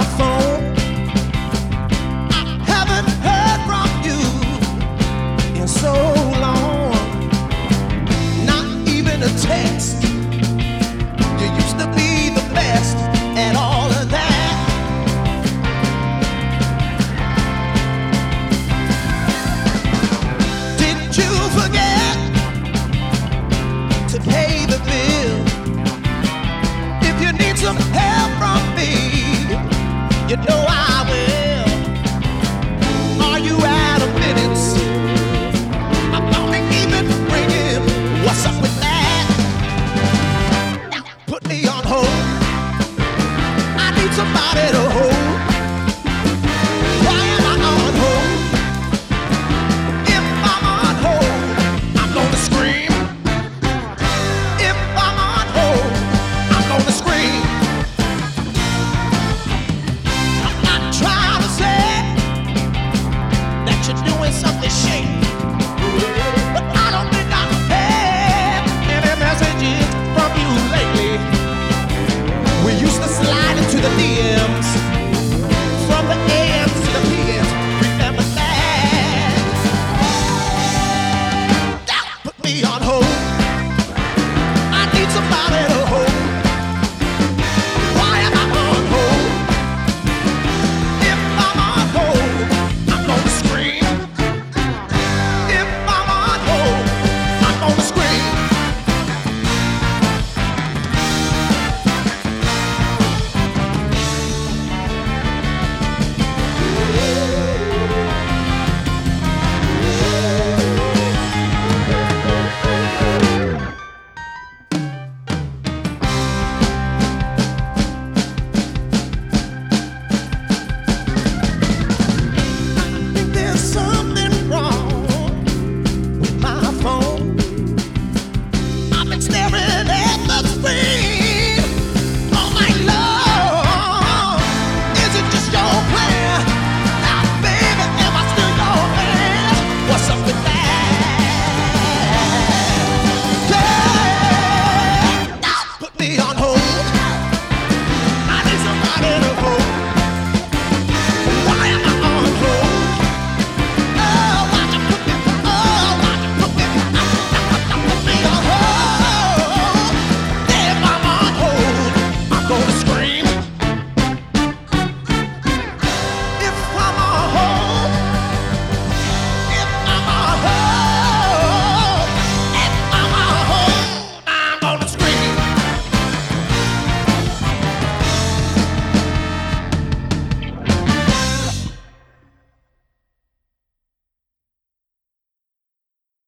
my phone. I haven't heard from you in so long. Not even a text. You used to be the best at all of that. Did you forget to pay the bill? If you need some help from me, you know